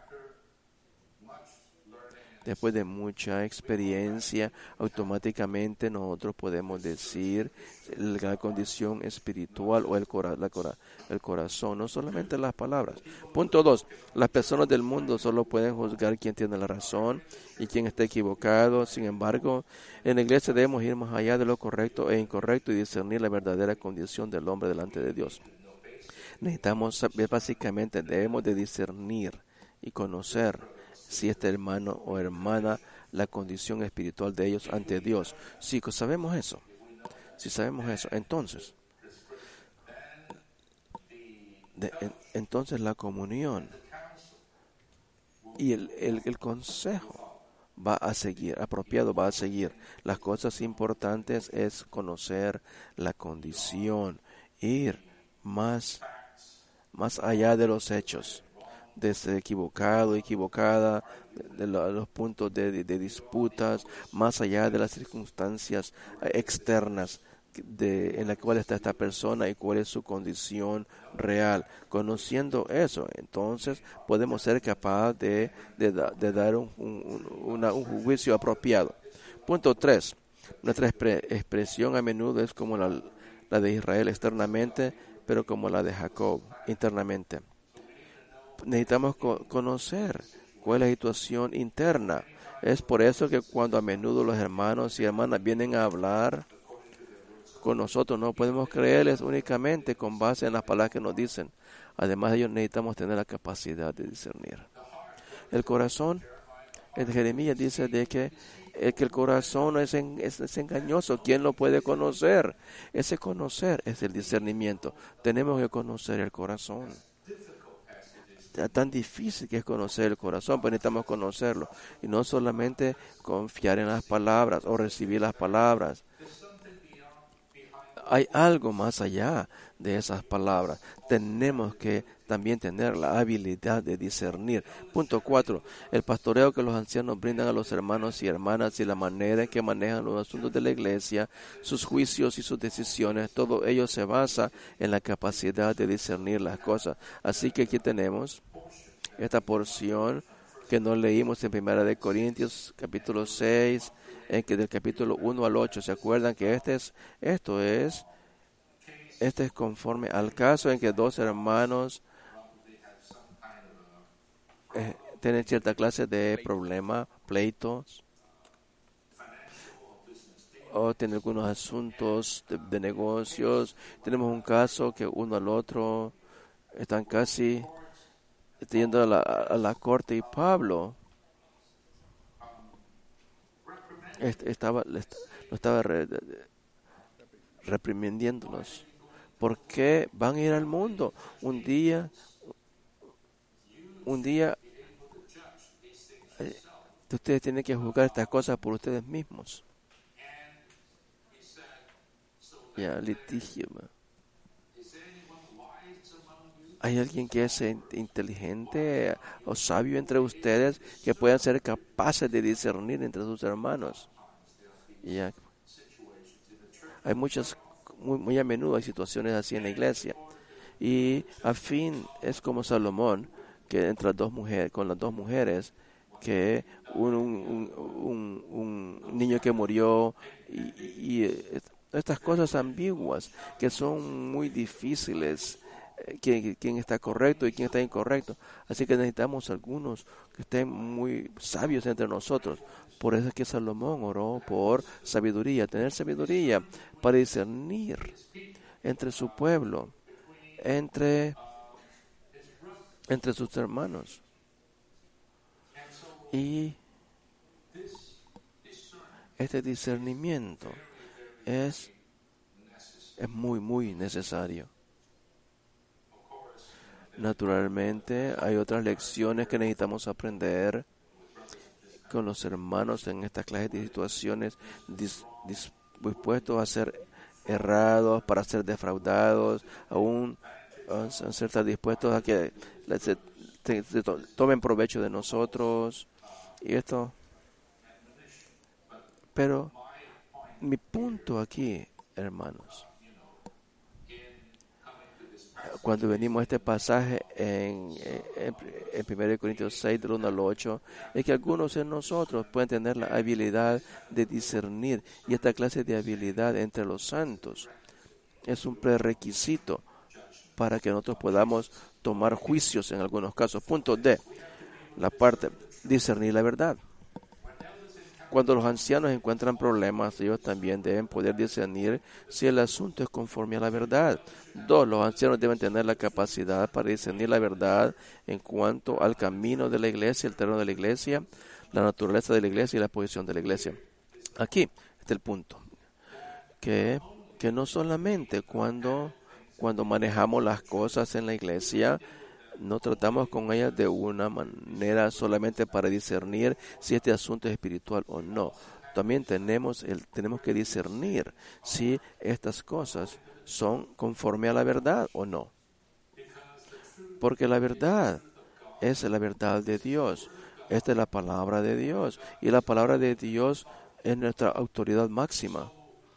después de mucha experiencia, automáticamente nosotros podemos decir la condición espiritual o el, cora, la cora, el corazón, no solamente las palabras. Punto dos. Las personas del mundo solo pueden juzgar quién tiene la razón y quién está equivocado. Sin embargo, en la iglesia debemos ir más allá de lo correcto e incorrecto y discernir la verdadera condición del hombre delante de Dios. Necesitamos, básicamente, debemos de discernir y conocer si este hermano o hermana, la condición espiritual de ellos ante Dios. Si sabemos eso, si sabemos eso, entonces, de, en, entonces la comunión y el, el, el consejo va a seguir, apropiado va a seguir. Las cosas importantes es conocer la condición, ir más, más allá de los hechos, desde equivocado, equivocada, de, de los puntos de, de, de disputas, más allá de las circunstancias externas de, en la cual está esta persona y cuál es su condición real. Conociendo eso, entonces podemos ser capaces de, de, de dar un, un, una, un juicio apropiado. Punto tres. Nuestra expre, expresión a menudo es como la, la de Israel externamente, pero como la de Jacob internamente. Necesitamos co- conocer cuál es la situación interna. Es por eso que cuando a menudo los hermanos y hermanas vienen a hablar con nosotros, no podemos creerles únicamente con base en las palabras que nos dicen. Además de ello, necesitamos tener la capacidad de discernir. El corazón, en Jeremías dice de que, eh, que el corazón es, en, es, es engañoso. ¿Quién lo puede conocer? Ese conocer es el discernimiento. Tenemos que conocer el corazón. Tan difícil que es conocer el corazón, pero necesitamos conocerlo. Y no solamente confiar en las palabras o recibir las palabras. Hay algo más allá de esas palabras. Tenemos que también tener la habilidad de discernir. Punto cuatro. El pastoreo que los ancianos brindan a los hermanos y hermanas y la manera en que manejan los asuntos de la iglesia, sus juicios y sus decisiones, todo ello se basa en la capacidad de discernir las cosas. Así que aquí tenemos esta porción que nos leímos en Primera de Corintios, capítulo seis, en que del capítulo uno al ocho. ¿Se acuerdan que este es, esto es, este es conforme al caso en que dos hermanos eh, tienen cierta clase de problema, pleitos, o tienen algunos asuntos de, de negocios? Tenemos un caso que uno al otro están casi yendo a la, a la corte y Pablo estaba, lo estaba re, reprimiéndolos. ¿Por qué van a ir al mundo? Un día, un día, eh, ustedes tienen que juzgar estas cosas por ustedes mismos. Ya, litigio. ¿Hay alguien que es inteligente o sabio entre ustedes que puedan ser capaces de discernir entre sus hermanos? Ya. Hay muchas, muy, muy a menudo hay situaciones así en la iglesia. Y al fin es como Salomón, que entre las dos mujeres, con las dos mujeres, que un, un, un, un niño que murió y, y estas cosas ambiguas que son muy difíciles, quién, quién está correcto y quién está incorrecto. Así que necesitamos algunos que estén muy sabios entre nosotros. Por eso es que Salomón oró por sabiduría, tener sabiduría para discernir entre su pueblo, entre, entre sus hermanos. Y este discernimiento es, es muy, muy necesario. Naturalmente, hay otras lecciones que necesitamos aprender con los hermanos en estas clases de situaciones, dis, dis, dispuestos a ser errados, para ser defraudados, aún a ser tan dispuestos a que se, se, se tomen provecho de nosotros. Y esto, pero mi punto aquí, hermanos, cuando venimos a este pasaje en, en, en primera Corintios seis, del uno al ocho, es que algunos de nosotros pueden tener la habilidad de discernir, y esta clase de habilidad entre los santos es un prerequisito para que nosotros podamos tomar juicios en algunos casos. Punto D, la parte, discernir la verdad. Cuando los ancianos encuentran problemas, ellos también deben poder discernir si el asunto es conforme a la verdad. Dos, los ancianos deben tener la capacidad para discernir la verdad en cuanto al camino de la iglesia, el terreno de la iglesia, la naturaleza de la iglesia y la posición de la iglesia. Aquí está el punto, que, que no solamente cuando, cuando manejamos las cosas en la iglesia, no tratamos con ellas de una manera solamente para discernir si este asunto es espiritual o no. También tenemos, el, tenemos que discernir si estas cosas son conforme a la verdad o no. Porque la verdad es la verdad de Dios. Esta es la palabra de Dios. Y la palabra de Dios es nuestra autoridad máxima.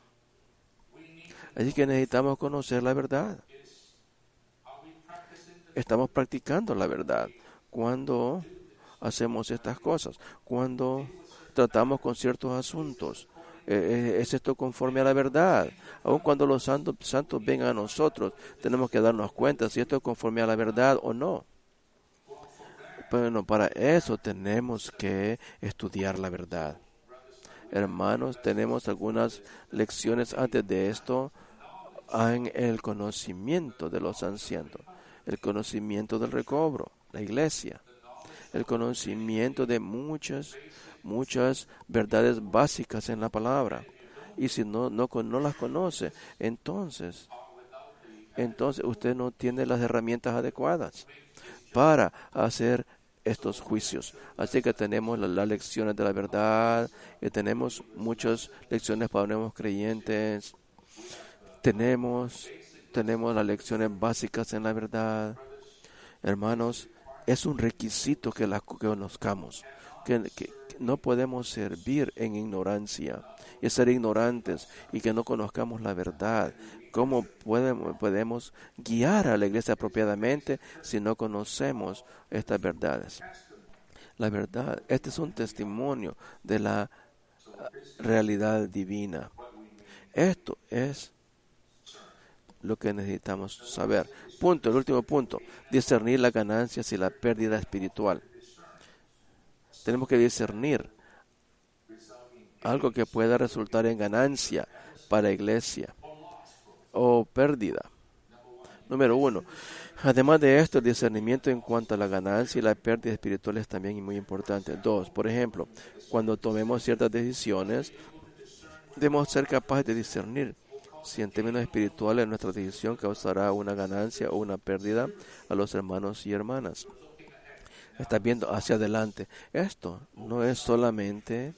Así que necesitamos conocer la verdad. Estamos practicando la verdad cuando hacemos estas cosas, cuando tratamos con ciertos asuntos. Eh, ¿Es esto conforme a la verdad? Aun cuando los santos, santos vengan a nosotros, tenemos que darnos cuenta si esto es conforme a la verdad o no. Bueno, para eso tenemos que estudiar la verdad. Hermanos, tenemos algunas lecciones antes de esto en el conocimiento de los ancianos. El conocimiento del recobro, la iglesia, el conocimiento de muchas, muchas verdades básicas en la palabra. Y si no, no, no las conoce, entonces, entonces usted no tiene las herramientas adecuadas para hacer estos juicios. Así que tenemos las, las lecciones de la verdad, y tenemos muchas lecciones para nuevos creyentes, tenemos... Tenemos las lecciones básicas en la verdad. Hermanos, es un requisito que las conozcamos. Que, que, que no podemos servir en ignorancia y ser ignorantes y que no conozcamos la verdad. ¿Cómo podemos, podemos guiar a la iglesia apropiadamente si no conocemos estas verdades? La verdad, este es un testimonio de la realidad divina. Esto es lo que necesitamos saber. Punto, el último punto, discernir las ganancias y la pérdida espiritual. Tenemos que discernir algo que pueda resultar en ganancia para la iglesia o pérdida. Número uno, además de esto, el discernimiento en cuanto a la ganancia y la pérdida espiritual es también muy importante. Dos, por ejemplo, cuando tomemos ciertas decisiones, debemos ser capaces de discernir si en términos espirituales nuestra decisión causará una ganancia o una pérdida a los hermanos y hermanas. Estás viendo hacia adelante. Esto no es solamente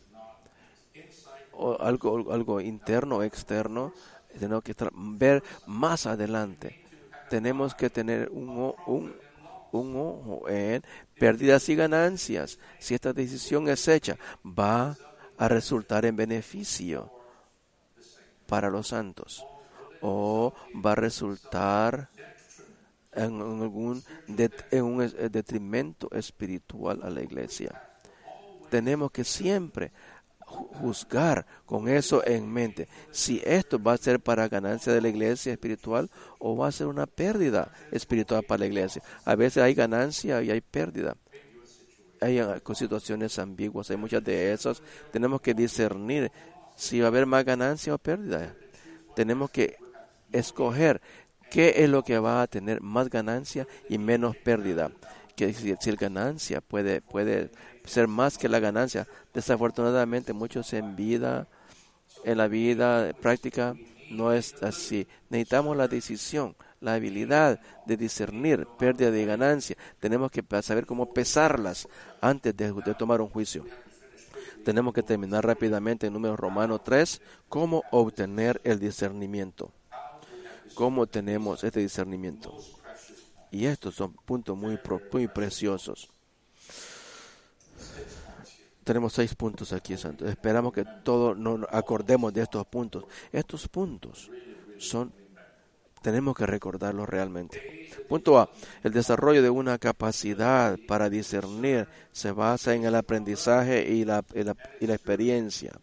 algo, algo interno o externo. Tenemos que ver más adelante. Tenemos que tener un, un, un ojo en pérdidas y ganancias. Si esta decisión es hecha, va a resultar en beneficio para los santos, o va a resultar en, en algún det, en un detrimento espiritual a la iglesia. Tenemos que siempre juzgar con eso en mente, si esto va a ser para ganancia de la iglesia espiritual o va a ser una pérdida espiritual para la iglesia. A veces hay ganancia y hay pérdida. Hay situaciones ambiguas, hay muchas de esas. Tenemos que discernir si va a haber más ganancia o pérdida. Tenemos que escoger qué es lo que va a tener más ganancia y menos pérdida. Que si, si la ganancia puede, puede ser más que la ganancia. Desafortunadamente, muchos en vida, en la vida práctica, no es así. Necesitamos la decisión, la habilidad de discernir pérdida y ganancia. Tenemos que saber cómo pesarlas antes de, de tomar un juicio. Tenemos que terminar rápidamente en Números Romanos tres, cómo obtener el discernimiento. ¿Cómo tenemos este discernimiento? Y estos son puntos muy, muy preciosos. Tenemos seis puntos aquí, Santo. Esperamos que todos nos acordemos de estos puntos. Estos puntos son Tenemos que recordarlo realmente. Punto A. El desarrollo de una capacidad para discernir se basa en el aprendizaje y la, y la, y la experiencia.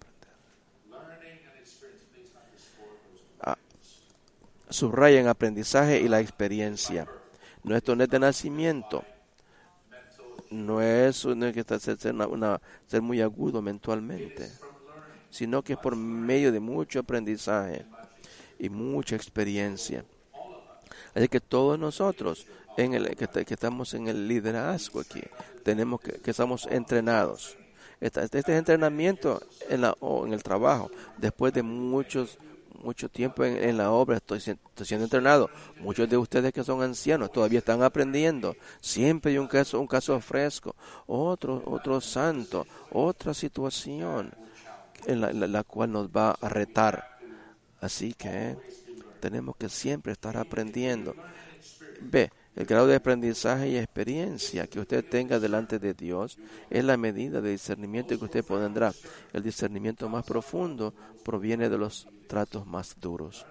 Ah, subrayen aprendizaje y la experiencia. Nuestro no es de nacimiento. No es, no es que ser, ser, una, una, ser muy agudo mentalmente, sino que es por medio de mucho aprendizaje y mucha experiencia. Así que todos nosotros en el, que, que estamos en el liderazgo aquí, tenemos que, que estamos entrenados. Este, este entrenamiento en, la, o en el trabajo, después de muchos mucho tiempo en, en la obra, estoy, estoy siendo entrenado. Muchos de ustedes que son ancianos todavía están aprendiendo. Siempre hay un caso, un caso fresco, otro, otro santo, otra situación en la, la, la cual nos va a retar. Así que tenemos que siempre estar aprendiendo. B. El grado de aprendizaje y experiencia que usted tenga delante de Dios es la medida de discernimiento que usted tendrá. El discernimiento más profundo proviene de los tratos más duros.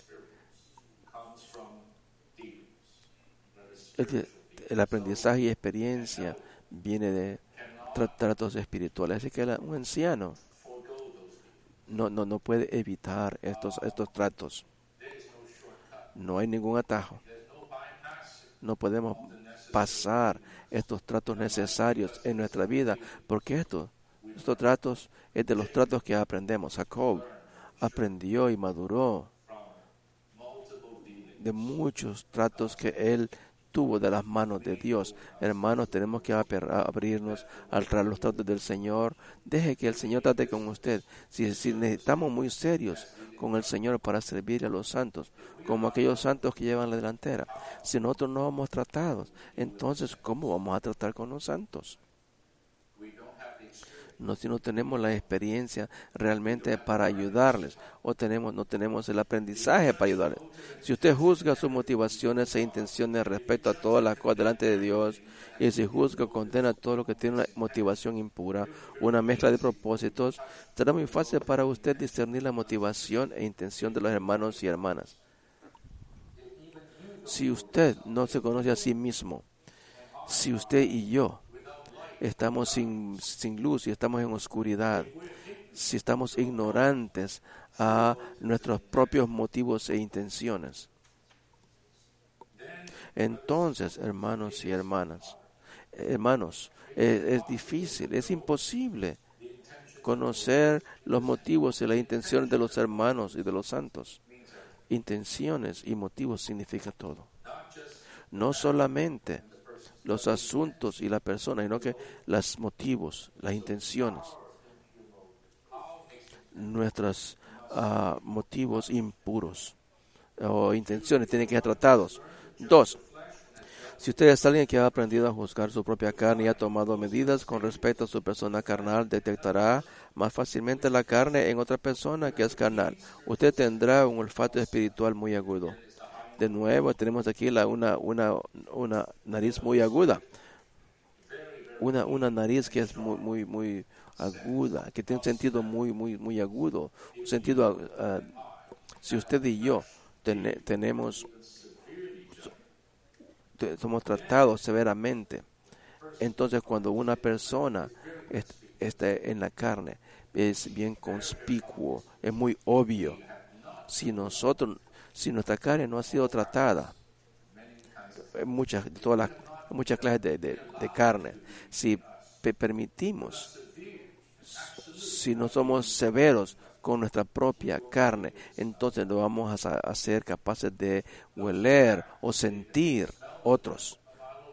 El, el aprendizaje y experiencia viene de tra- tratos espirituales. Así que la, un anciano no, no, no puede evitar estos, estos tratos. No hay ningún atajo. No podemos pasar estos tratos necesarios en nuestra vida, porque esto, estos tratos es de los tratos que aprendemos. Jacob aprendió y maduró de muchos tratos que él tuvo de las manos de Dios. Hermanos, tenemos que abrirnos al tratar los tratos del Señor. Deje que el Señor trate con usted. Si, si necesitamos muy serios con el Señor para servir a los santos, como aquellos santos que llevan la delantera. Si nosotros no vamos tratados, entonces ¿cómo vamos a tratar con los santos? No, si no tenemos la experiencia realmente para ayudarles, o tenemos, no tenemos el aprendizaje para ayudarles. Si usted juzga sus motivaciones e intenciones respecto a todas las cosas delante de Dios, y si juzga o condena todo lo que tiene una motivación impura, una mezcla de propósitos, será muy fácil para usted discernir la motivación e intención de los hermanos y hermanas. Si usted no se conoce a sí mismo, si usted y yo estamos sin, sin luz y estamos en oscuridad, si estamos ignorantes a nuestros propios motivos e intenciones, entonces, hermanos y hermanas, hermanos, es, es difícil, es imposible conocer los motivos y las intenciones de los hermanos y de los santos. Intenciones y motivos significa todo. No solamente los asuntos y la persona, sino que los motivos, las intenciones, nuestros uh, motivos impuros o intenciones tienen que ser tratados. Dos, si usted es alguien que ha aprendido a juzgar su propia carne y ha tomado medidas con respecto a su persona carnal, detectará más fácilmente la carne en otra persona que es carnal. Usted tendrá un olfato espiritual muy agudo. De nuevo, tenemos aquí la, una, una, una nariz muy aguda. Una, una nariz que es muy, muy, muy aguda, que tiene un sentido muy, muy, muy agudo. Un sentido, uh, si usted y yo ten, tenemos, somos tratados severamente, entonces cuando una persona est, está en la carne, es bien conspicuo, es muy obvio. Si nosotros, si nuestra carne no ha sido tratada, muchas, todas las, muchas clases de, de, de carne, si pe- permitimos, si no somos severos con nuestra propia carne, entonces no vamos a, a ser capaces de hueler o sentir otros.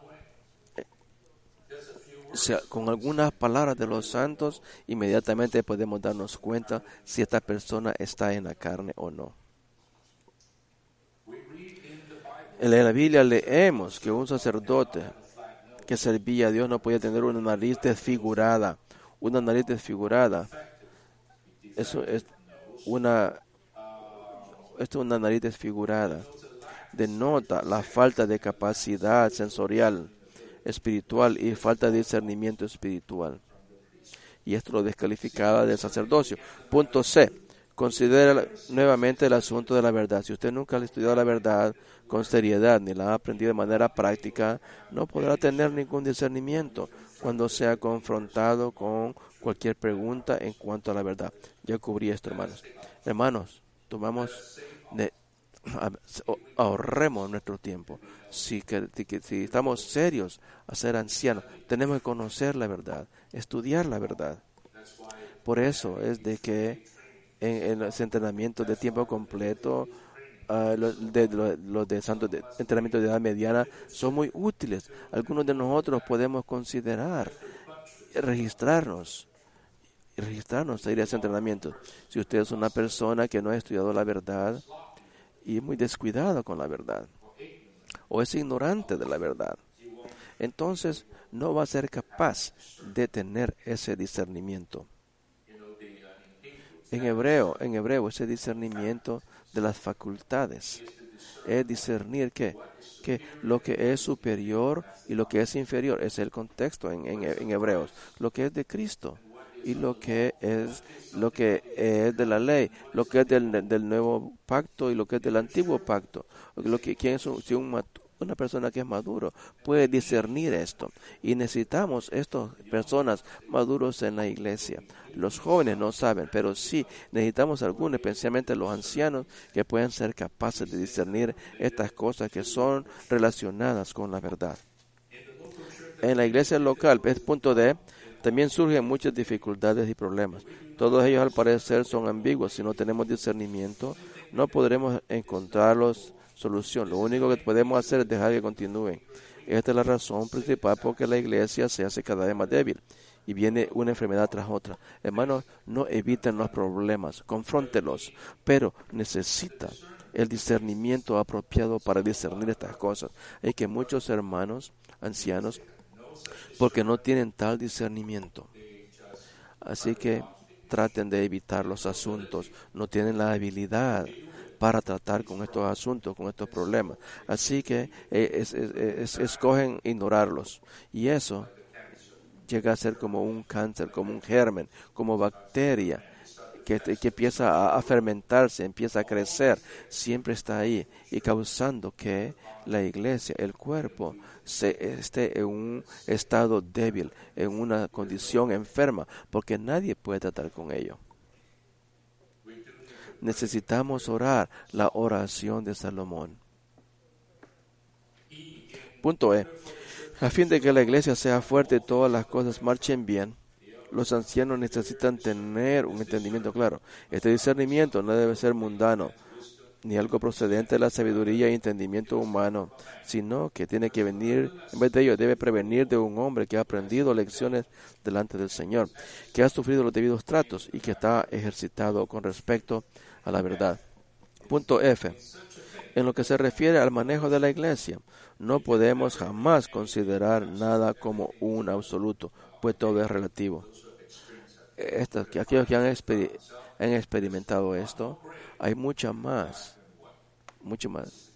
O sea, con algunas palabras de los santos, inmediatamente podemos darnos cuenta si esta persona está en la carne o no. En la Biblia leemos que un sacerdote que servía a Dios no podía tener una nariz desfigurada. Una nariz desfigurada. Eso es una, esto es una nariz desfigurada. Denota la falta de capacidad sensorial, espiritual y falta de discernimiento espiritual. Y esto lo descalificaba del sacerdocio. Punto C. Considera nuevamente el asunto de la verdad. Si usted nunca ha estudiado la verdad con seriedad ni la ha aprendido de manera práctica, no podrá tener ningún discernimiento cuando sea confrontado con cualquier pregunta en cuanto a la verdad. Ya cubrí esto, hermanos. Hermanos, tomamos, de, ahorremos nuestro tiempo. Si, que, si estamos serios a ser ancianos, tenemos que conocer la verdad, estudiar la verdad. Por eso es de que en, en los entrenamientos de tiempo completo, uh, los de, los, los de santos de entrenamientos de edad mediana son muy útiles. Algunos de nosotros podemos considerar registrarnos registrarnos a ir a ese entrenamiento. Si usted es una persona que no ha estudiado la verdad y es muy descuidado con la verdad, o es ignorante de la verdad, entonces no va a ser capaz de tener ese discernimiento. En hebreo, en hebreo, ese discernimiento de las facultades es discernir que, que lo que es superior y lo que es inferior, es el contexto en, en, en hebreos, lo que es de Cristo y lo que es lo que es de la ley, lo que es del, del nuevo pacto y lo que es del antiguo pacto. Lo que quién es un, si un, una persona que es maduro puede discernir esto, y necesitamos estas personas maduros en la iglesia. Los jóvenes no saben, pero sí necesitamos algunos, especialmente los ancianos, que puedan ser capaces de discernir estas cosas que son relacionadas con la verdad. En la iglesia local, es punto D, también surgen muchas dificultades y problemas. Todos ellos al parecer son ambiguos. Si no tenemos discernimiento, no podremos encontrarlos solución. Lo único que podemos hacer es dejar que continúen. Esta es la razón principal por que la iglesia se hace cada vez más débil y viene una enfermedad tras otra. Hermanos, no eviten los problemas, confróntelos, pero necesita el discernimiento apropiado para discernir estas cosas. Hay que muchos hermanos ancianos, porque no tienen tal discernimiento, así que traten de evitar los asuntos, no tienen la habilidad para tratar con estos asuntos, con estos problemas, así que es, es, es, escogen ignorarlos, y eso llega a ser como un cáncer, como un germen, como bacteria, que, que empieza a, a fermentarse, empieza a crecer, siempre está ahí, y causando que la iglesia, el cuerpo, se esté en un estado débil, en una condición enferma, porque nadie puede tratar con ello. Necesitamos orar la oración de Salomón. Punto E. A fin de que la iglesia sea fuerte y todas las cosas marchen bien, los ancianos necesitan tener un entendimiento claro. Este discernimiento no debe ser mundano, ni algo procedente de la sabiduría y entendimiento humano, sino que tiene que venir, en vez de ello, debe prevenir de un hombre que ha aprendido lecciones delante del Señor, que ha sufrido los debidos tratos y que está ejercitado con respecto a la verdad. Punto F. En lo que se refiere al manejo de la iglesia, no podemos jamás considerar nada como un absoluto, pues todo es relativo. Estos, aquellos que han, exper, han experimentado esto, hay mucha más, mucho más.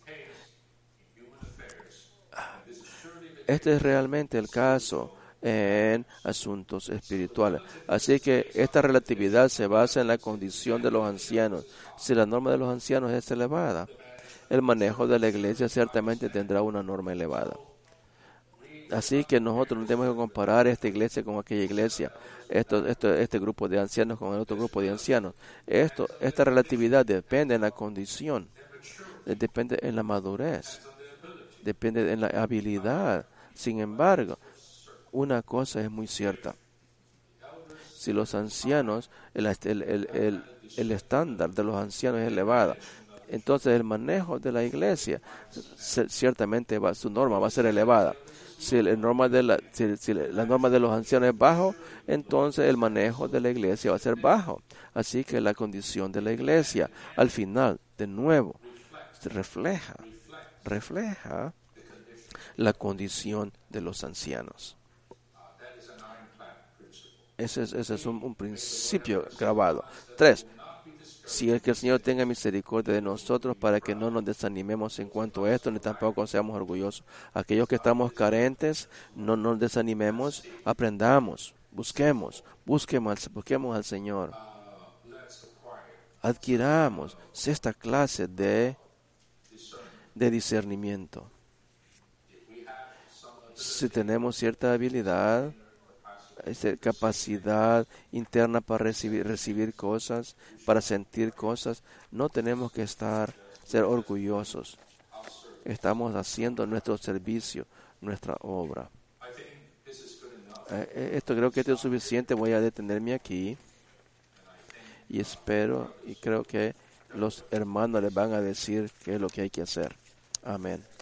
Este es realmente el caso en asuntos espirituales. Así que esta relatividad se basa en la condición de los ancianos. Si la norma de los ancianos es elevada, el manejo de la iglesia ciertamente tendrá una norma elevada. Así que nosotros no tenemos que comparar esta iglesia con aquella iglesia, esto, esto, este grupo de ancianos con el otro grupo de ancianos. Esto, esta relatividad depende en la condición, depende en la madurez, depende en la habilidad. Sin embargo, una cosa es muy cierta. Si los ancianos, el, el, el, el, el estándar de los ancianos es elevado, entonces el manejo de la iglesia ciertamente va, su norma va a ser elevada. Si, el norma de la, si, si la norma de los ancianos es bajo, entonces el manejo de la iglesia va a ser bajo. Así que la condición de la iglesia, al final, de nuevo, se refleja, refleja la condición de los ancianos. Ese es, ese es un, un principio grabado. Tres. Si es que el Señor tenga misericordia de nosotros para que no nos desanimemos en cuanto a esto, ni tampoco seamos orgullosos. Aquellos que estamos carentes, no nos desanimemos, aprendamos, busquemos, busquemos, busquemos al Señor. adquiramos esta clase de, de discernimiento. Si tenemos cierta habilidad, esta capacidad interna para recibir, recibir cosas, para sentir cosas, no tenemos que estar, ser orgullosos. Estamos haciendo nuestro servicio, nuestra obra. Eh, esto creo que esto es suficiente. Voy a detenerme aquí y espero y creo que los hermanos les van a decir qué es lo que hay que hacer. Amén.